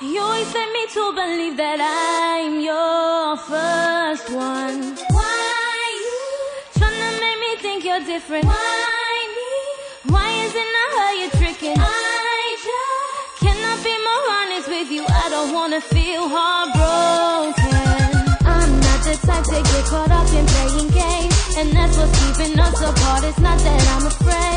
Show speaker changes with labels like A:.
A: You always led me to believe that I'm your first one. Why you tryna make me think you're different? Why me? Why is it not her you're tricking? I just cannot be more honest with you. I don't wanna feel heartbroken. I'm not the type to get caught up in playing games, and that's what's keeping us apart. It's not that I'm afraid.